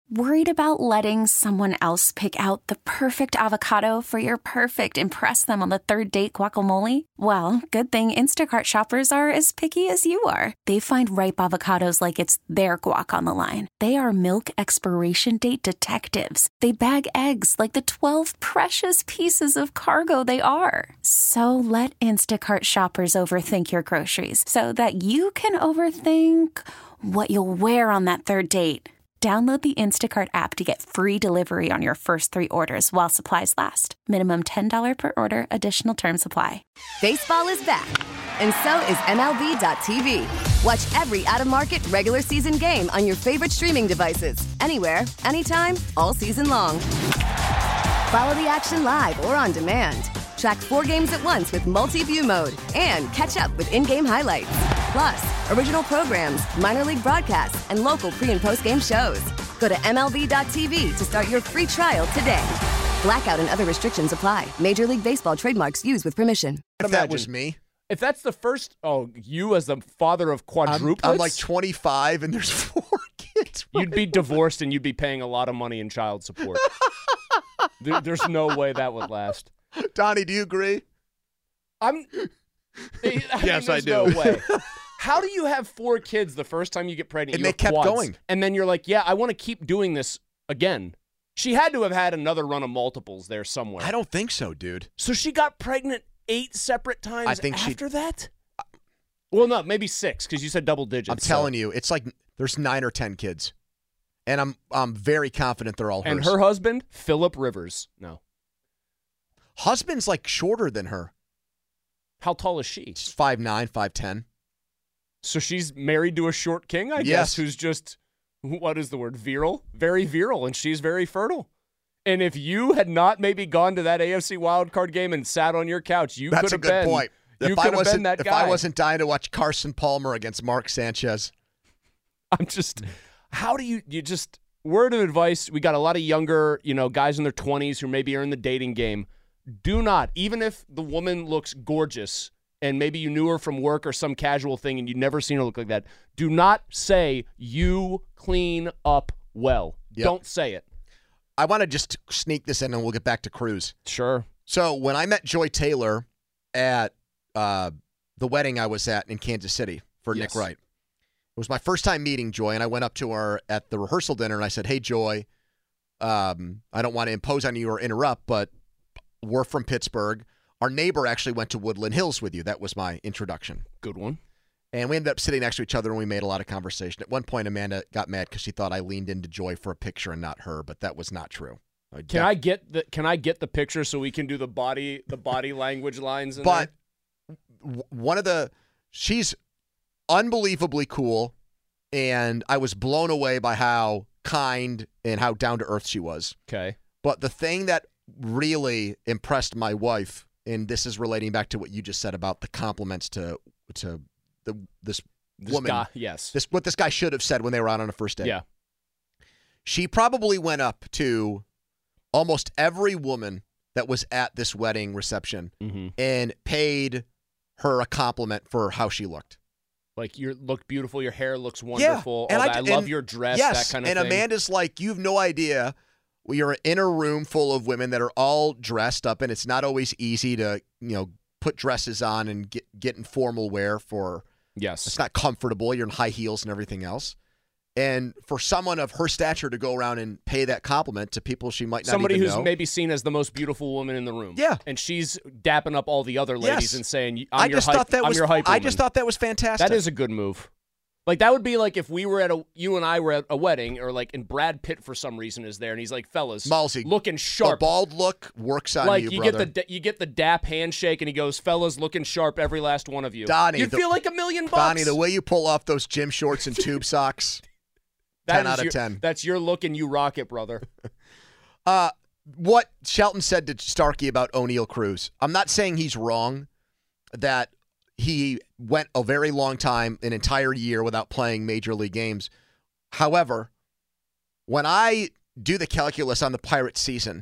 Worried about letting someone else pick out the perfect avocado for your perfect impress them on the third date guacamole? Well, good thing Instacart shoppers are as picky as you are. They find ripe avocados like it's their guac on the line. They are milk expiration date detectives. They bag eggs like the 12 precious pieces of cargo they are. So let Instacart shoppers overthink your groceries so that you can overthink what you'll wear on that third date. Download the Instacart app to get free delivery on your first 3 orders while supplies last. Minimum $10 per order. Additional terms apply. Baseball is back, and so is MLB.tv. Watch every out-of-market regular season game on your favorite streaming devices. Anywhere, anytime, all season long. Follow the action live or on demand. Track 4 games at once with multi-view mode and catch up with in-game highlights. Plus, original programs, minor league broadcasts, and local pre- and post-game shows. Go to MLB.tv to start your free trial today. Blackout and other restrictions apply. Major League Baseball trademarks used with permission. If that was me. If that's the first, you as the father of quadruplets? I'm like 25 and there's 4 kids. You'd be divorced and you'd be paying a lot of money in child support. There's no way that would last. Donnie, do you agree? Yes, I do. No way. How do you have 4 kids the first time you get pregnant? And they kept going. And then you're like, yeah, I want to keep doing this again. She had to have had another run of multiples there somewhere. I don't think so, dude. So she got pregnant 8 separate times after that? Well, no, maybe 6 because you said double digits. I'm telling you, it's like there's 9 or 10 kids. And I'm very confident they're all hers. And her husband, Philip Rivers. No. Husband's like shorter than her. How tall is she? She's 5'9", 5'10". So she's married to a short king, I guess, who's just, what is the word, virile? Very virile, and she's very fertile. And if you had not maybe gone to that AFC wildcard game and sat on your couch, you could have been. That's a good point. You could have been that guy. If I wasn't dying to watch Carson Palmer against Mark Sanchez. I'm just, how do you just, word of advice, we got a lot of younger, guys in their 20s who maybe are in the dating game. Do not, even if the woman looks gorgeous and maybe you knew her from work or some casual thing and you'd never seen her look like that, do not say you clean up well. Yep. Don't say it. I want to just sneak this in and we'll get back to Cruz. Sure. So when I met Joy Taylor at the wedding I was at in Kansas City for Nick Wright, it was my first time meeting Joy, and I went up to her at the rehearsal dinner and I said, hey, Joy, I don't want to impose on you or interrupt, but we're from Pittsburgh. Our neighbor actually went to Woodland Hills with you. That was my introduction. Good one. And we ended up sitting next to each other, and we made a lot of conversation. At one point, Amanda got mad because she thought I leaned into Joy for a picture and not her, but that was not true. Can I get the picture so we can do the body language lines in there? But she's unbelievably cool, and I was blown away by how kind and how down to earth she was. Okay. But the thing that really impressed my wife, and this is relating back to what you just said about the compliments to this woman. Guy, yes. What this guy should have said when they were out on a first date. Yeah. She probably went up to almost every woman that was at this wedding reception and paid her a compliment for how she looked. Like, you look beautiful, your hair looks wonderful. Yeah. I love your dress, that kind of thing. And Amanda's like, you have no idea. You're in a room full of women that are all dressed up, and it's not always easy to, put dresses on and get in formal wear for. Yes. It's not comfortable. You're in high heels and everything else. And for someone of her stature to go around and pay that compliment to people she might not Somebody even who's know. maybe seen as the most beautiful woman in the room. Yeah. And she's dapping up all the other ladies and saying, I just thought that was fantastic. That is a good move. Like, that would be like if we were you and I were at a wedding, or like, and Brad Pitt for some reason is there, and he's like, fellas, Malsey, looking sharp. The bald look works on like, you, brother. You get the dap handshake, and he goes, fellas, looking sharp, every last one of you. Donnie, you'd feel like $1 million. Donnie, the way you pull off those gym shorts and tube socks, 10 out of 10. That's your look, and you rock it, brother. What Shelton said to Starkey about O'Neal Cruz, I'm not saying he's wrong that he went a very long time, an entire year, without playing major league games. However, when I do the calculus on the Pirates season,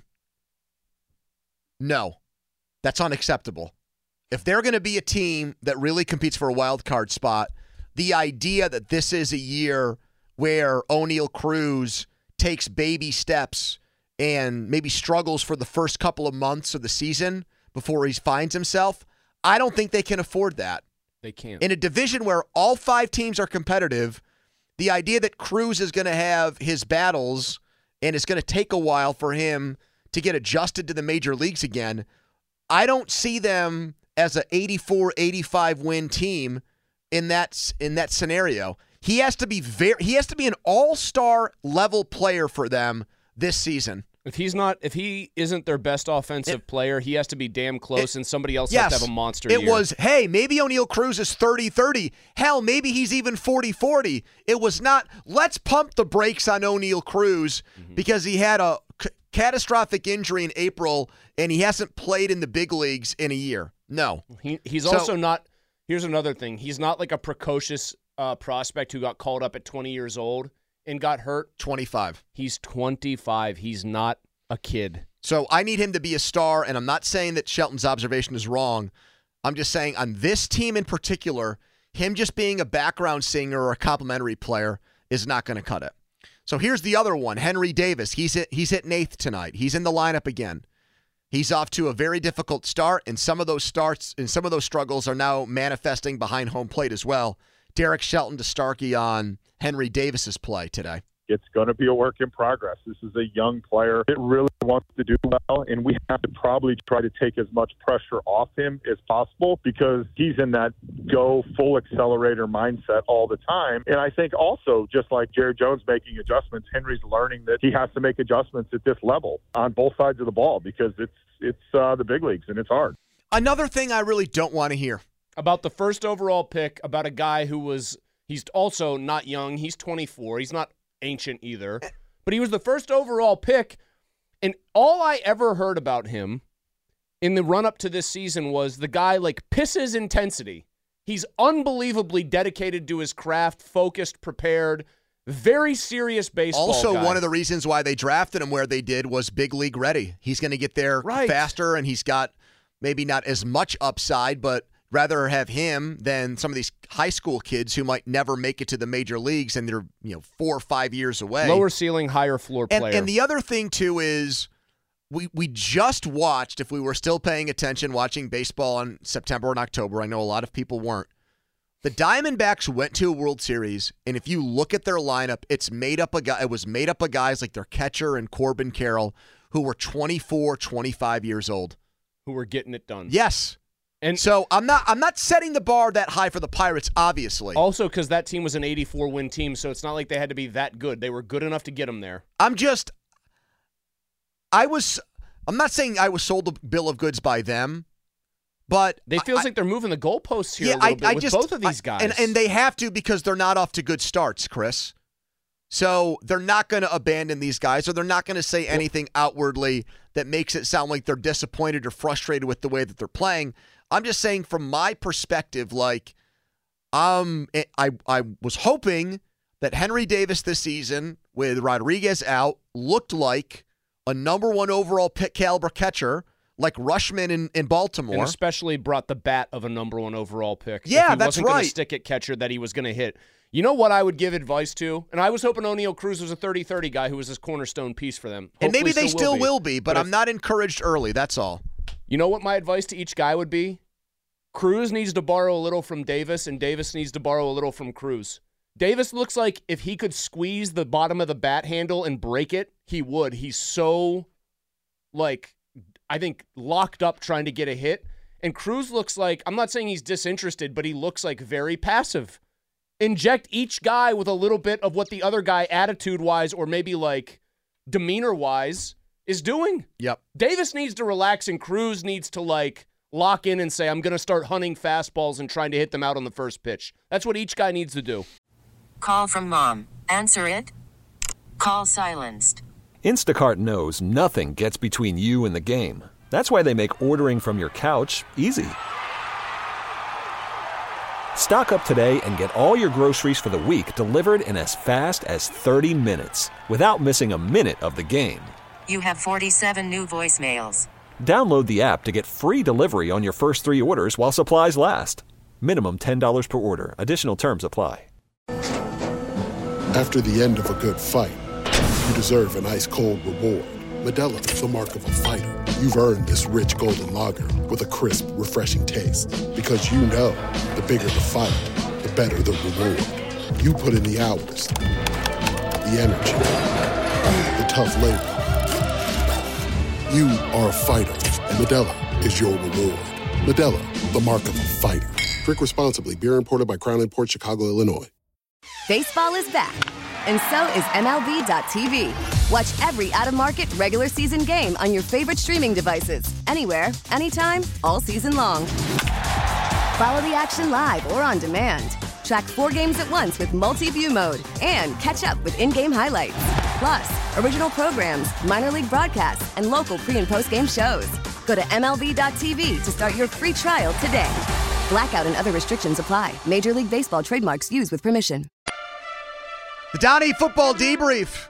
no, that's unacceptable. If they're going to be a team that really competes for a wild card spot, the idea that this is a year where O'Neal Cruz takes baby steps and maybe struggles for the first couple of months of the season before he finds himself, I don't think they can afford that. They can't. In a division where all 5 teams are competitive, the idea that Cruz is going to have his battles and it's going to take a while for him to get adjusted to the major leagues again, I don't see them as an 84, 85 win team in that scenario. He has to be an all-star level player for them this season. If he isn't their best offensive player, he has to be damn close, and somebody else has to have a monster year. It was, hey, maybe O'Neal Cruz is 30-30. Hell, maybe he's even 40-40. It was not, let's pump the brakes on O'Neal Cruz because he had a catastrophic injury in April, and he hasn't played in the big leagues in a year. No. He's also not, here's another thing. He's not like a precocious prospect who got called up at 20 years old and got hurt. 25. He's 25. He's not a kid. So I need him to be a star, and I'm not saying that Shelton's observation is wrong. I'm just saying on this team in particular, him just being a background singer or a complimentary player is not going to cut it. So here's the other one, Henry Davis. He's hit 8th tonight. He's in the lineup again. He's off to a very difficult start, and some of those starts and some of those struggles are now manifesting behind home plate as well. Derek Shelton to Starkey on Henry Davis's play today. It's going to be a work in progress. This is a young player that really wants to do well, and we have to probably try to take as much pressure off him as possible because he's in that go full accelerator mindset all the time. And I think also, just like Jared Jones making adjustments, Henry's learning that he has to make adjustments at this level on both sides of the ball because it's the big leagues, and it's hard. Another thing I really don't want to hear. About the first overall pick, about a guy he's also not young. He's 24. He's not ancient either, but he was the first overall pick, and all I ever heard about him in the run-up to this season was the guy pisses intensity. He's unbelievably dedicated to his craft, focused, prepared, very serious baseball Also, guy. one of the reasons why they drafted him where they did was big league ready. He's going to get there faster, and he's got maybe not as much upside, but rather have him than some of these high school kids who might never make it to the major leagues and they're 4 or 5 years away. Lower ceiling, higher floor player. And the other thing too is we just watched, if we were still paying attention, watching baseball in September and October. I know a lot of people weren't. The Diamondbacks went to a World Series, and if you look at their lineup, it was made up of guys like their catcher and Corbin Carroll who were 24, 25 years old, who were getting it done. Yes. And so I'm not setting the bar that high for the Pirates, obviously. Also because that team was an 84-win team, so it's not like they had to be that good. They were good enough to get them there. I'm not saying I was sold a bill of goods by them, but they feels like they're moving the goalposts here a little bit with both of these guys. And they have to because they're not off to good starts, Chris. So they're not going to abandon these guys, or they're not going to say anything outwardly that makes it sound like they're disappointed or frustrated with the way that they're playing. I'm just saying from my perspective, I was hoping that Henry Davis this season, with Rodriguez out, looked like a number 1 overall pick caliber catcher like Rushman in Baltimore. And especially brought the bat of a number 1 overall pick. Yeah, if he wasn't going to stick at catcher that he was going to hit. You know what I would give advice to? And I was hoping O'Neal Cruz was a 30-30 guy who was this cornerstone piece for them. And maybe they still will be, but I'm not encouraged early, that's all. You know what my advice to each guy would be? Cruz needs to borrow a little from Davis, and Davis needs to borrow a little from Cruz. Davis looks like if he could squeeze the bottom of the bat handle and break it, he would. He's so, I think, locked up trying to get a hit. And Cruz looks like, I'm not saying he's disinterested, but he looks like very passive. Inject each guy with a little bit of what the other guy attitude-wise or maybe demeanor-wise is doing. Yep. Davis needs to relax, and Cruz needs to lock in and say, I'm going to start hunting fastballs and trying to hit them out on the first pitch. That's what each guy needs to do. Call from mom. Answer it. Call silenced. Instacart knows nothing gets between you and the game. That's why they make ordering from your couch easy. Stock up today and get all your groceries for the week delivered in as fast as 30 minutes without missing a minute of the game. You have 47 new voicemails. Download the app to get free delivery on your first 3 orders while supplies last. Minimum $10 per order. Additional terms apply. After the end of a good fight, you deserve an ice-cold reward. Modelo, the mark of a fighter. You've earned this rich golden lager with a crisp, refreshing taste. Because you know, the bigger the fight, the better the reward. You put in the hours, the energy, the tough labor. You are a fighter, and Modelo is your reward. Modelo, the mark of a fighter. Drink responsibly. Beer imported by Crown Imports, Chicago, Illinois. Baseball is back, and so is MLB.tv. Watch every out-of-market regular season game on your favorite streaming devices. Anywhere, anytime, all season long. Follow the action live or on demand. Track 4 games at once with multi-view mode and catch up with in-game highlights. Plus, original programs, minor league broadcasts, and local pre- and post-game shows. Go to MLB.tv to start your free trial today. Blackout and other restrictions apply. Major League Baseball trademarks used with permission. The Donnie Football Debrief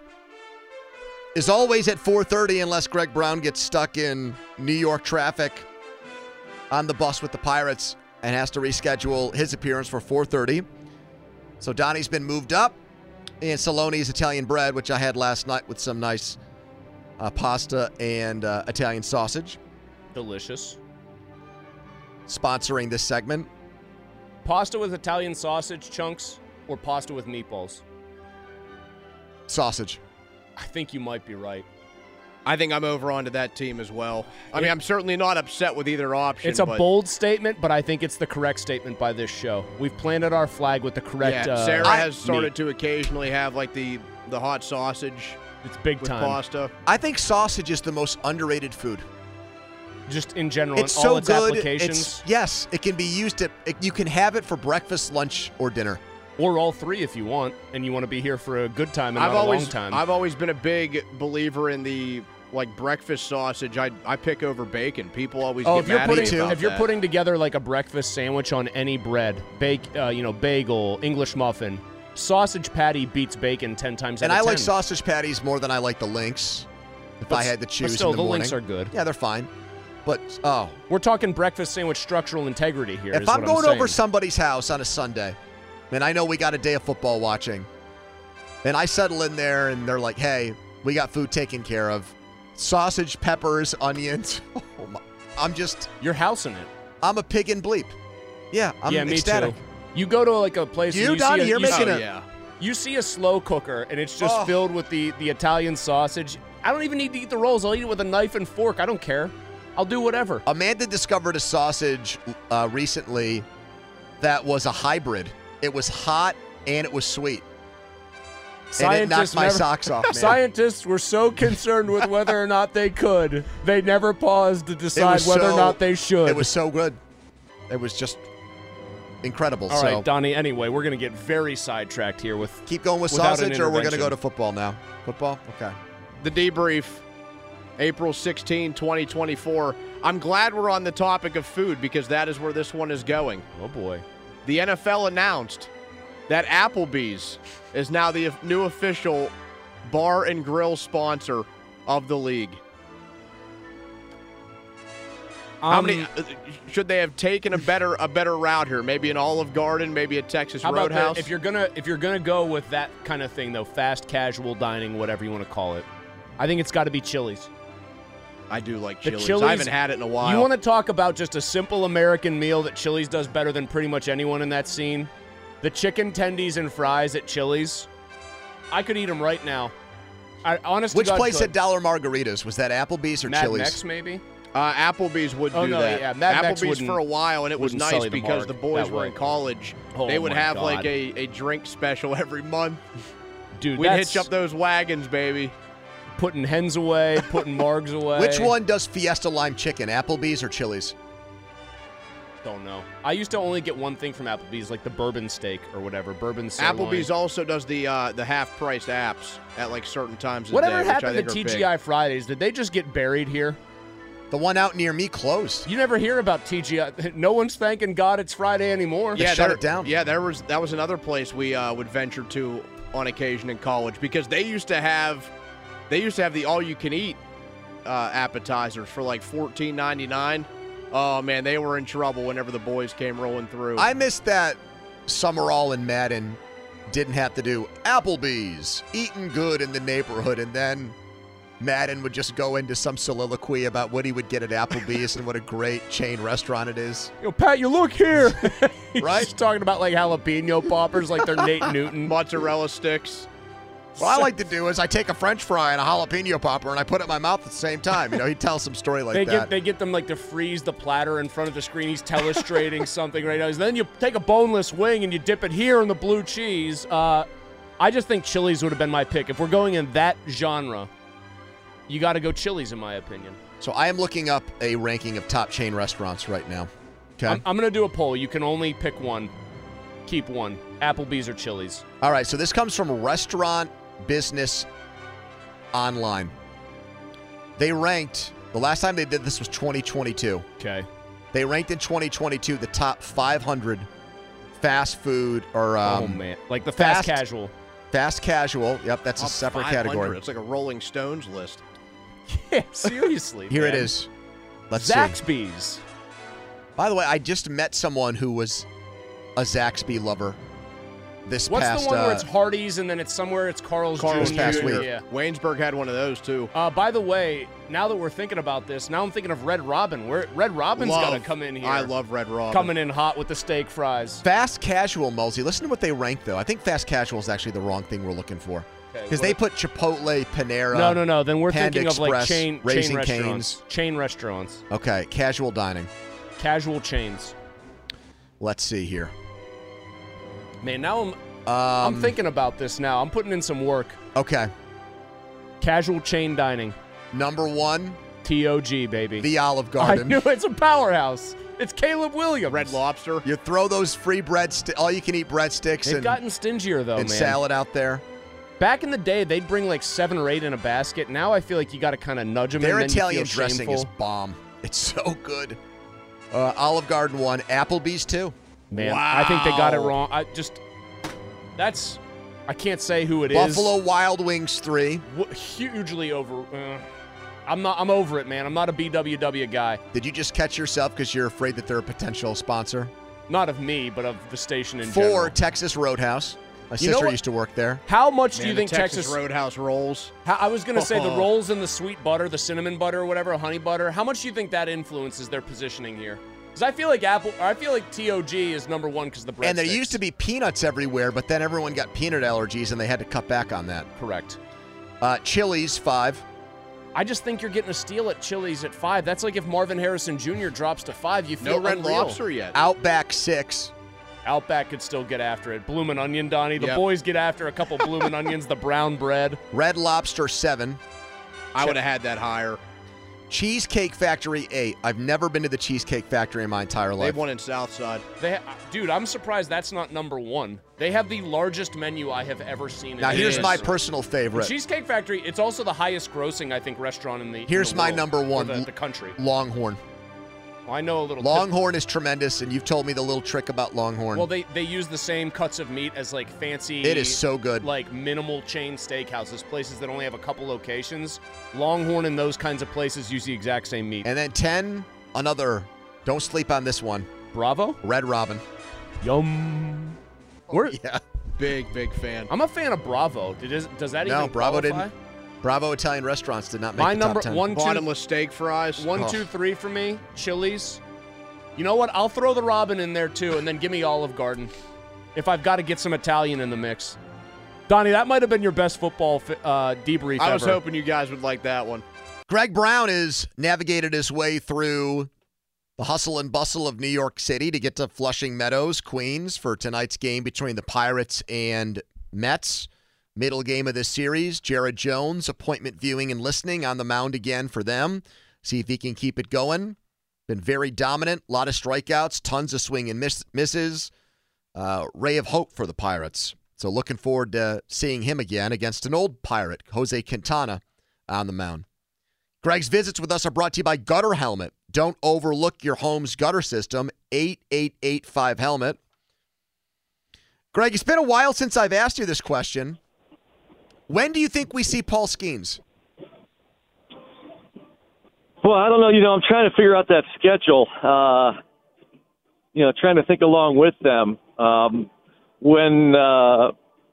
is always at 4:30 unless Greg Brown gets stuck in New York traffic on the bus with the Pirates and has to reschedule his appearance for 4:30. So Donnie's been moved up, and Saloni's Italian bread, which I had last night with some nice pasta and Italian sausage. Delicious. Sponsoring this segment. Pasta with Italian sausage chunks or pasta with meatballs? Sausage. I think you might be right. I think I'm over onto that team as well. I mean, I'm certainly not upset with either option. It's a bold statement, but I think it's the correct statement by this show. We've planted our flag with the correct Sarah has started to occasionally have like the hot sausage. It's big with time. Pasta. I think sausage is the most underrated food. Just in general, It's in so all its good. applications. Yes, it can be used you can have it for breakfast, lunch, or dinner. Or all three if you want, and you want to be here for a good time and not a long time. I've always been a big believer in the breakfast sausage. I pick over bacon. People always get mad at me about if you're that. putting together like a breakfast sandwich on any bread, bagel, English muffin, sausage patty beats bacon 10 times out of 10. And I like sausage patties more than I like the links. If I had to choose but still, in the morning. links are good. Yeah, they're fine. But, we're talking breakfast sandwich structural integrity here. If I'm going over somebody's house on a Sunday, and I know we got a day of football watching, and I settle in there and they're like, hey, we got food taken care of. Sausage, peppers, onions. You're housing it. I'm a pig in bleep. Yeah, I'm ecstatic. Me too. You go to like a place. Donnie, you're making it. Yeah. You see a slow cooker, and it's just filled with the Italian sausage. I don't even need to eat the rolls. I'll eat it with a knife and fork. I don't care. I'll do whatever. Amanda discovered a sausage recently that was a hybrid. It was hot and it was sweet. And it knocked my socks off, man. Scientists were so concerned with whether or not they could, they never paused to decide whether or not they should. It was so good. It was just incredible. All right, Donnie, anyway, we're going to get very sidetracked here with keep going with sausage, or we're going to go to football now? Football? Okay. The debrief, April 16, 2024. I'm glad we're on the topic of food because that is where this one is going. Oh, boy. The NFL announced that Applebee's is now the new official bar and grill sponsor of the league. How many should they have taken a better route here? Maybe an Olive Garden, maybe a Texas Roadhouse. If you're gonna go with that kind of thing though, fast casual dining, whatever you want to call it, I think it's got to be Chili's. I do like Chili's. I haven't had it in a while. You want to talk about just a simple American meal that Chili's does better than pretty much anyone in that scene? The chicken tendies and fries at Chili's. I could eat them right now. Which place had dollar margaritas? Was that Applebee's or Mad Chili's? Mex, maybe? Applebee's would do that. Yeah, Applebee's for a while, and it was nice because the boys were in college. They would have like a drink special every month. Dude, we'd hitch up those wagons, baby. Putting hens away, putting margs away. Which one does Fiesta Lime Chicken, Applebee's or Chili's? Don't know. I used to only get one thing from Applebee's, like the bourbon steak or whatever. Bourbon sirloin. Applebee's also does the half-priced apps at like certain times of Whatever the day. happened to TGI Fridays? Did they just get buried here? The one out near me closed. You never hear about TGI. No one's thanking God it's Friday anymore. Yeah, shut it down. Yeah, that was another place we would venture to on occasion in college because they used to have the all-you-can-eat appetizers for like $14.99. Oh, man, they were in trouble whenever the boys came rolling through. I missed that Summerall and Madden didn't have to do Applebee's, eating good in the neighborhood, and then Madden would just go into some soliloquy about what he would get at Applebee's and what a great chain restaurant it is. Pat, you look here. Right? He's talking about like jalapeno poppers like they're Nate Newton. Mozzarella sticks. What I like to do is I take a French fry and a jalapeno popper and I put it in my mouth at the same time. You know, he'd tell some story like that. They get them like to freeze the platter in front of the screen. He's telestrating something right now. Then you take a boneless wing and you dip it here in the blue cheese. I just think Chili's would have been my pick. If we're going in that genre, you got to go Chili's in my opinion. So I am looking up a ranking of top chain restaurants right now. Okay. I'm going to do a poll. You can only pick one. Keep one. Applebee's or Chili's. All right, so this comes from Restaurant Business Online. They ranked, the last time they did this was 2022. Okay. They ranked in 2022 the top 500 fast food or oh man, like the fast casual. Fast casual. Yep, that's a separate category. It's like a Rolling Stones list. Yeah, seriously. Here man. it is. Let's see. Zaxby's. By the way, I just met someone who was a Zaxby lover. What's the one where it's Hardee's and then it's somewhere it's Carl's Jr.? Past week. Yeah. Waynesburg had one of those too. By the way, now that we're thinking about this, now I'm thinking of Red Robin. Red Robin's got to come in here. I love Red Robin. Coming in hot with the steak fries. Fast casual, Mulsey. Listen to what they rank, though. I think fast casual is actually the wrong thing we're looking for. Because they put Chipotle, Panera. No. Then we're Panda thinking of like Express, chain Raising restaurants. Cane's. Chain restaurants. Okay, casual dining. Casual chains. Let's see here. Man, now I'm thinking about this now. I'm putting in some work. Okay. Casual chain dining. Number one. TOG, baby. The Olive Garden. I knew it's a powerhouse. It's Caleb Williams. Red Lobster. You throw those free all-you-can-eat breadsticks They've gotten stingier, though, and man. salad out there. Back in the day, they'd bring like 7 or 8 in a basket. Now I feel like you got to kind of nudge them. Their and then Italian you feel dressing shameful. is bomb. It's so good. Olive Garden 1. Applebee's 2. Man, wow. I think they got it wrong. I can't say who it is. Buffalo Wild Wings 3. Hugely over. I'm over it, man. I'm not a BWW guy. Did you just catch yourself because you're afraid that they're a potential sponsor? Not of me, but of the station in 4, general. Texas Roadhouse. My sister used to work there. How much Man, do you think Texas Roadhouse rolls? I was going to say the rolls and the sweet butter, the cinnamon butter or whatever, honey butter. How much do you think that influences their positioning here? Because I feel like TOG is number one because the breadsticks. And there used to be peanuts everywhere, but then everyone got peanut allergies and they had to cut back on that. Correct. Chili's 5. I just think you're getting a steal at Chili's at 5. That's like if Marvin Harrison Jr. drops to 5, you feel No Red unreal. Lobster yet. Outback 6. Outback could still get after it. Bloomin' Onion, Donnie. The Yep. boys get after a couple Bloomin' Onions, the brown bread. Red Lobster 7. I would have had that higher. Cheesecake Factory 8. I've never been to the Cheesecake Factory in my entire life. They have one in Southside. Dude, I'm surprised that's not number one. They have the largest menu I have ever seen. Now, in here's this my restaurant. personal favorite. The Cheesecake Factory, it's also the highest grossing, I think, restaurant in the Here's in the my world, number one. or the country. Longhorn. Well, I know a little. Longhorn is tremendous, and you've told me the little trick about Longhorn. Well, they use the same cuts of meat as like fancy. It is so good. Like minimal chain steakhouses, places that only have a couple locations. Longhorn and those kinds of places use the exact same meat. And then 10, another. Don't sleep on this one. Bravo? Red Robin. Yum. Yeah. Big fan. I'm a fan of Bravo. Does that even No, Bravo qualify? didn't. Bravo Italian restaurants did not make My the number top 10. 1, 2, Bottomless steak fries. 1, 2, 3 for me. Chili's. You know what? I'll throw the Robin in there too, and then give me Olive Garden. If I've got to get some Italian in the mix. Donnie, that might have been your best football debrief I was ever. hoping you guys would like that one. Greg Brown has navigated his way through the hustle and bustle of New York City to get to Flushing Meadows, Queens, for tonight's game between the Pirates and Mets. Middle game of this series. Jared Jones, appointment viewing and listening on the mound again for them. See if he can keep it going. Been very dominant. A lot of strikeouts. Tons of swing and misses. Ray of hope for the Pirates. So looking forward to seeing him again against an old Pirate, Jose Quintana, on the mound. Greg's visits with us are brought to you by Gutter Helmet. Don't overlook your home's gutter system. 8885-HELMET. Greg, it's been a while since I've asked you this question. When do you think we see Paul Skeens? Well, I don't know. I'm trying to figure out that schedule. Trying to think along with them. When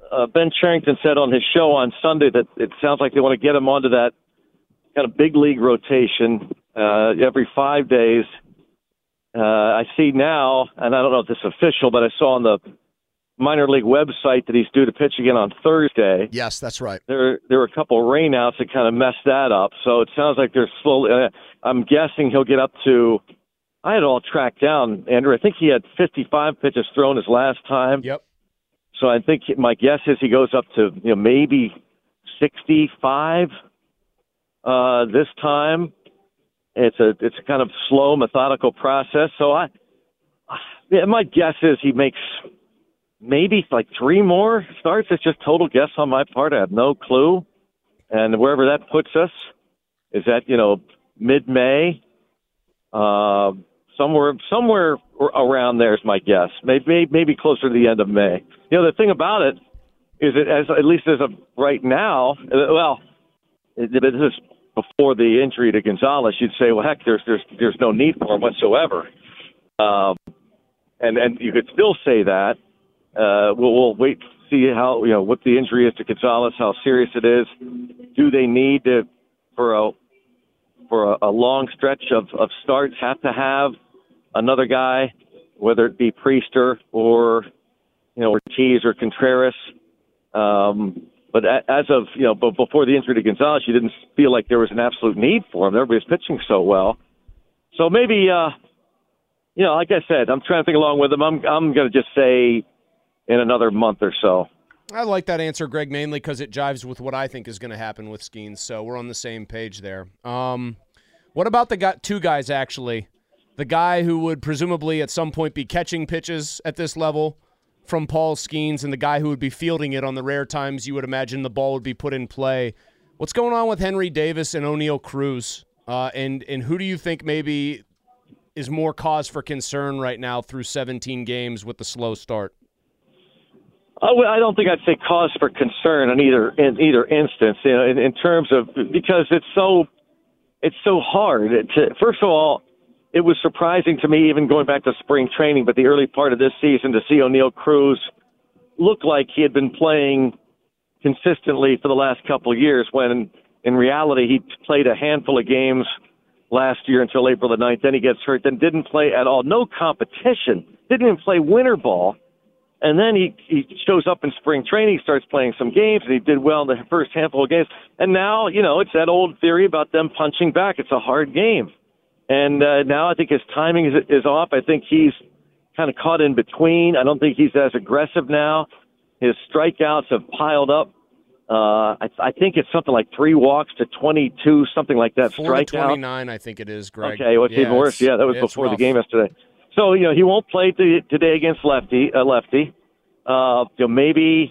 Ben Cherington said on his show on Sunday that it sounds like they want to get him onto that kind of big league rotation every 5 days. I see now, and I don't know if this is official, but I saw on the minor league website that he's due to pitch again on Thursday. Yes, that's right. There were a couple of rainouts that kind of messed that up. So it sounds like they're slowly. I'm guessing he'll get up to. I had it all tracked down, Andrew. I think he had 55 pitches thrown his last time. Yep. So I think my guess is he goes up to maybe 65 this time. It's a kind of slow, methodical process. So my guess is he makes maybe like 3 more starts. It's just total guess on my part. I have no clue. And wherever that puts us is at mid-May, somewhere around there is my guess. Maybe closer to the end of May. The thing about it is that at least as of right now, this is before the injury to Gonzalez, you'd say, well, heck, there's no need for him whatsoever. And you could still say that. We'll wait to see how what the injury is to Gonzalez, how serious it is. Do they need to, for a long stretch of starts, have to have another guy, whether it be Priester or Ortiz or Contreras? But as of before the injury to Gonzalez, you didn't feel like there was an absolute need for him. Everybody's pitching so well, so maybe like I said, I'm trying to think along with him. I'm going to just say in another month or so. I like that answer, Greg, mainly because it jives with what I think is going to happen with Skeens, so we're on the same page there. What about the two guys, actually? The guy who would presumably at some point be catching pitches at this level from Paul Skeens and the guy who would be fielding it on the rare times you would imagine the ball would be put in play. What's going on with Henry Davis and O'Neill Cruz? And who do you think maybe is more cause for concern right now through 17 games with the slow start? I don't think I'd say cause for concern in either instance. In terms of, because it's so hard. First of all, it was surprising to me, even going back to spring training, but the early part of this season, to see O'Neill Cruz look like he had been playing consistently for the last couple of years, when in reality he played a handful of games last year until April the 9th. Then he gets hurt, then didn't play at all. No competition. Didn't even play winter ball. And then he shows up in spring training, starts playing some games, and he did well in the first handful of games. And now, it's that old theory about them punching back. It's a hard game. And now I think his timing is off. I think he's kind of caught in between. I don't think he's as aggressive now. His strikeouts have piled up. I think it's something like 3 walks to 22, something like that. 4 to 29, I think it is, Greg. Okay, what's even worse? Yeah, that was before rough. The game yesterday. So, he won't play today against lefty. Maybe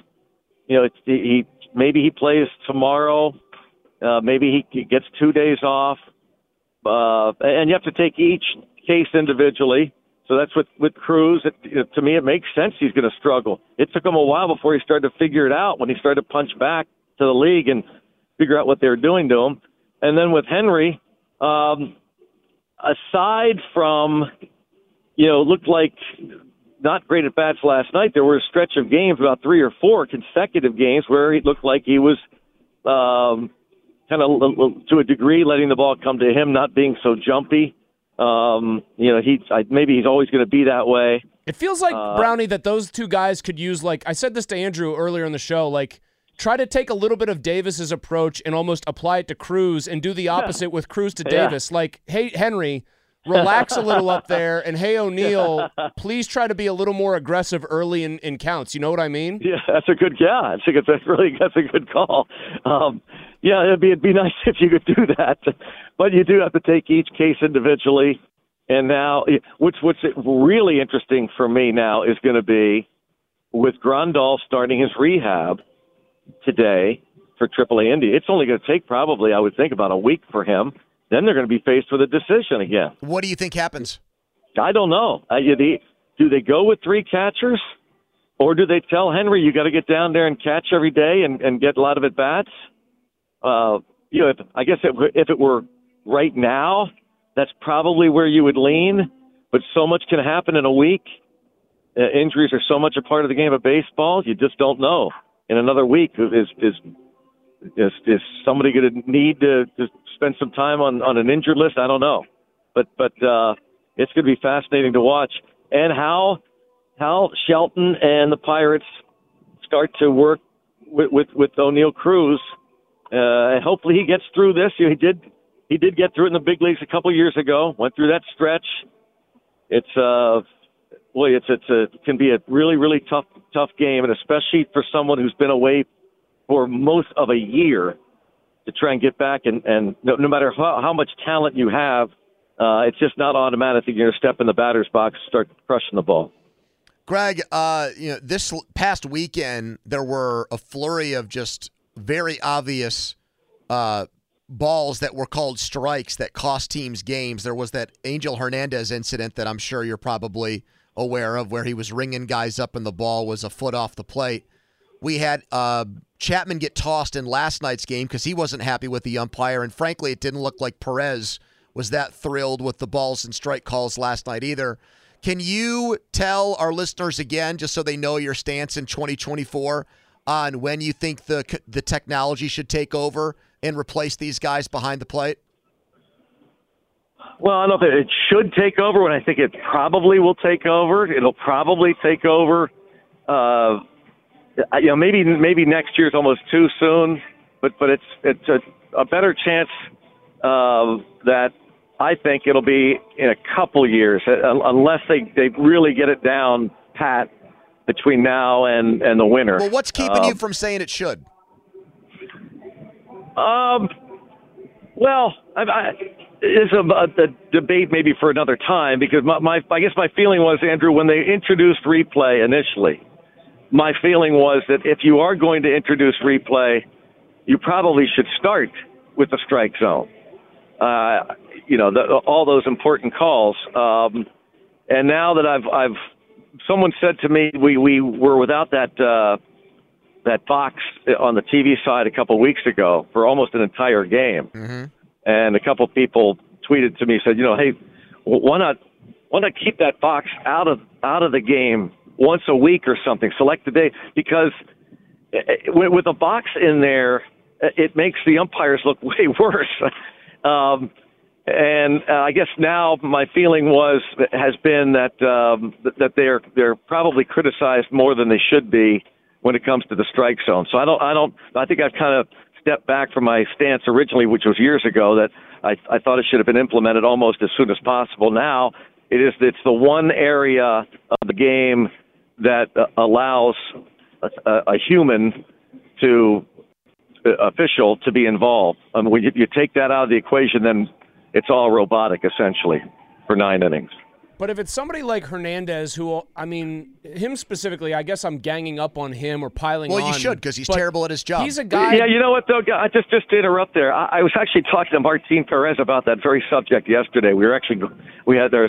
he plays tomorrow. Maybe he gets 2 days off. And you have to take each case individually. So that's with Cruz. To me, it makes sense he's going to struggle. It took him a while before he started to figure it out, when he started to punch back to the league and figure out what they were doing to him. And then with Henry, aside from, looked like not great at bats last night, there were a stretch of games, about 3 or 4 consecutive games, where he looked like he was kind of, to a degree, letting the ball come to him, not being so jumpy. Maybe he's always going to be that way. It feels like, Brownie, that those two guys could use, like, I said this to Andrew earlier in the show, like, try to take a little bit of Davis's approach and almost apply it to Cruz, and do the opposite with Cruz to Davis. Like, hey, Henry, relax a little up there, and hey, O'Neill, please try to be a little more aggressive early in counts. You know what I mean? Yeah, that's a good call. It'd be nice if you could do that, but you do have to take each case individually. And now, what's really interesting for me now is going to be, with Grandal starting his rehab today for AAA Indy, it's only going to take probably, I would think, about a week for him. Then they're going to be faced with a decision again. What do you think happens? I don't know. Do they go with 3 catchers, or do they tell Henry, you got to get down there and catch every day and get a lot of at-bats? I guess if it were right now, that's probably where you would lean. But so much can happen in a week. Injuries are so much a part of the game of baseball, you just don't know. in another week. Is somebody going to need to spend some time on an injured list? I don't know, but it's going to be fascinating to watch, and how Shelton and the Pirates start to work with O'Neal Cruz. Hopefully he gets through this. He did get through it in the big leagues a couple years ago. Went through that stretch. It can be a really, really tough game, and especially for someone who's been away for most of a year to try and get back. And no matter how much talent you have, it's just not automatic that you're going to step in the batter's box and start crushing the ball. Greg, this past weekend there were a flurry of just very obvious balls that were called strikes that cost teams games. There was that Angel Hernandez incident that I'm sure you're probably aware of, where he was ringing guys up and the ball was a foot off the plate. We had Chapman get tossed in last night's game because he wasn't happy with the umpire, and frankly, it didn't look like Perez was that thrilled with the balls and strike calls last night either. Can you tell our listeners again, just so they know your stance in 2024, on when you think the technology should take over and replace these guys behind the plate? Well, I don't know if it should take over. When I think it probably will take over. It'll probably take over. Maybe next year's almost too soon, but it's a better chance that I think it'll be in a couple years, unless they really get it down pat between now and the winter. Well, what's keeping you from saying it should? It's a debate maybe for another time, because I guess my feeling was, Andrew, when they introduced replay initially, my feeling was that if you are going to introduce replay, you probably should start with the strike zone. All those important calls. And now that someone said to me, we were without that box on the TV side a couple weeks ago for almost an entire game. Mm-hmm. And a couple people tweeted to me, said, hey, why not keep that box out of the game once a week or something? Select the day, because with a box in there, it makes the umpires look way worse. And I guess now my feeling has been that they're probably criticized more than they should be when it comes to the strike zone. So I think I've kind of stepped back from my stance originally, which was years ago, that I thought it should have been implemented almost as soon as possible. Now it's the one area of the game that allows a human official to be involved. I mean, when you take that out of the equation, then it's all robotic, essentially, for 9 innings. But if it's somebody like Hernandez, him specifically, I guess I'm ganging up on him or piling on. Well, you should, because he's terrible at his job. He's a guy. Yeah, you know what, though? Just to interrupt there, I was actually talking to Martin Perez about that very subject yesterday. There's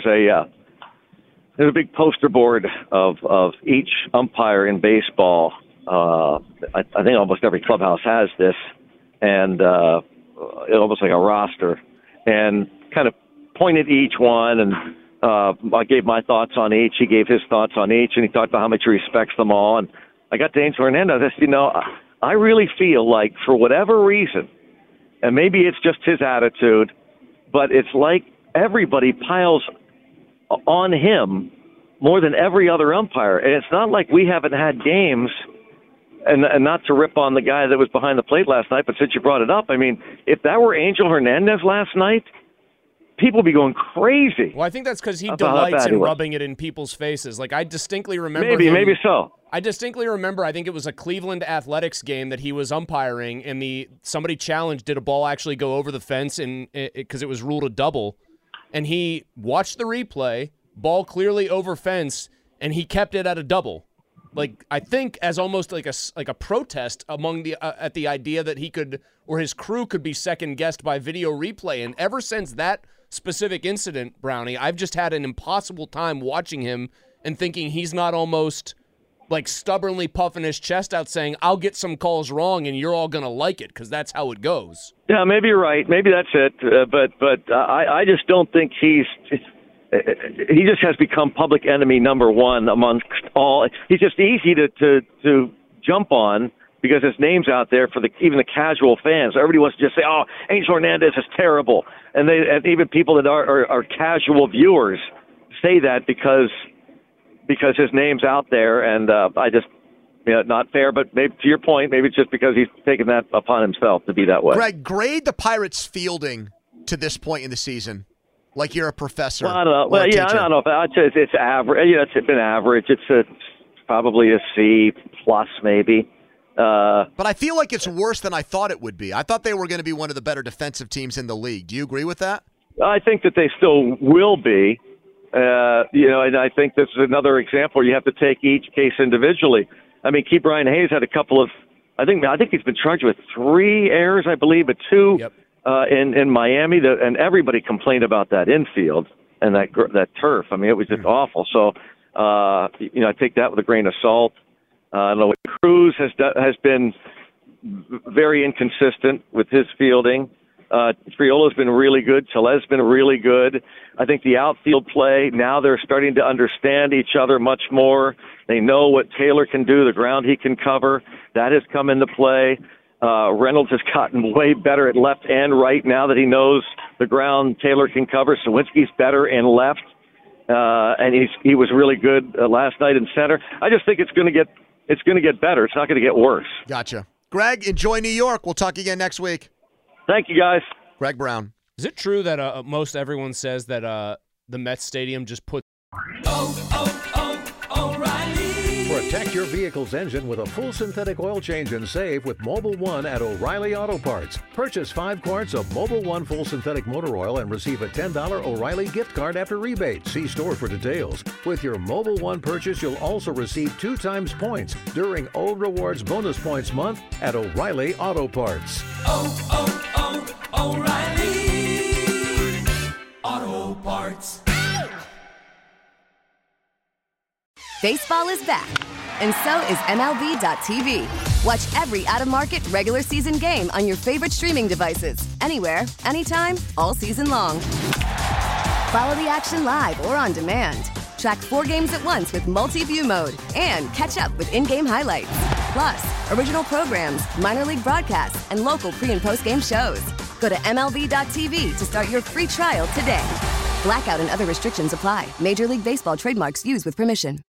a big poster board of each umpire in baseball. I think almost every clubhouse has this, and almost like a roster, and kind of pointed each one, and I gave my thoughts on each. He gave his thoughts on each, and he talked about how much he respects them all. And I got to Angel Hernandez. I said, I really feel like, for whatever reason, and maybe it's just his attitude, but it's like everybody piles on him more than every other umpire. And it's not like we haven't had games, and not to rip on the guy that was behind the plate last night, but since you brought it up, if that were Angel Hernandez last night, people would be going crazy. Well, I think that's because he delights in rubbing it in people's faces. Like, I distinctly remember Maybe so. I distinctly remember, I think it was a Cleveland Athletics game that he was umpiring, and somebody challenged, did a ball actually go over the fence because it was ruled a double, and he watched the replay, ball clearly over fence, and he kept it at a double. Like, I think as almost like a protest among at the idea that he could, or his crew could be second guessed by video replay. And ever since that specific incident, Brownie, I've just had an impossible time watching him and thinking he's not almost like stubbornly puffing his chest out saying, I'll get some calls wrong and you're all going to like it, because that's how it goes. Yeah, maybe you're right. Maybe that's it. But I just don't think he just has become public enemy number one amongst all. He's just easy to jump on because his name's out there for even the casual fans. Everybody wants to just say, "Oh, Angel Hernandez is terrible," and even people that are casual viewers say that because his name's out there, and I just. Not fair, but maybe to your point, maybe it's just because he's taken that upon himself to be that way. Greg, grade the Pirates' fielding to this point in the season, like you're a professor. Well, I don't know. Well, yeah, I don't know. It's average. It's been average. It's probably a C plus, maybe. But I feel like it's worse than I thought it would be. I thought they were going to be one of the better defensive teams in the league. Do you agree with that? I think that they still will be. And I think this is another example where you have to take each case individually. I mean, Key Brian Hayes had a couple of, I think he's been charged with 3 errors, I believe, but 2 in Miami, and everybody complained about that infield and that turf. I mean, it was just awful. So, I take that with a grain of salt. Cruz has been very inconsistent with his fielding. Triolo's been really good. Tellez's been really good. I think the outfield play, now they're starting to understand each other much more. They know what Taylor can do, the ground he can cover. That has come into play. Reynolds has gotten way better at left and right now that he knows the ground Taylor can cover. Sawinski's better in left, and he was really good last night in center. I just think it's going to get better. It's not going to get worse. Gotcha. Greg, enjoy New York. We'll talk again next week. Thank you, guys. Greg Brown. Is it true that most everyone says that the Mets Stadium just put... O'Reilly. Protect your vehicle's engine with a full synthetic oil change and save with Mobil 1 at O'Reilly Auto Parts. Purchase 5 quarts of Mobil 1 full synthetic motor oil and receive a $10 O'Reilly gift card after rebate. See store for details. With your Mobil 1 purchase, you'll also receive 2 times points during O Rewards Bonus Points Month at O'Reilly Auto Parts. O'Reilly Auto Parts. Baseball is back, and so is MLB.tv. Watch every out-of-market, regular season game on your favorite streaming devices, anywhere, anytime, all season long. Follow the action live or on demand. Track 4 games at once with multi-view mode and catch up with in-game highlights. Plus, original programs, minor league broadcasts, and local pre- and post-game shows. Go to MLB.tv to start your free trial today. Blackout and other restrictions apply. Major League Baseball trademarks used with permission.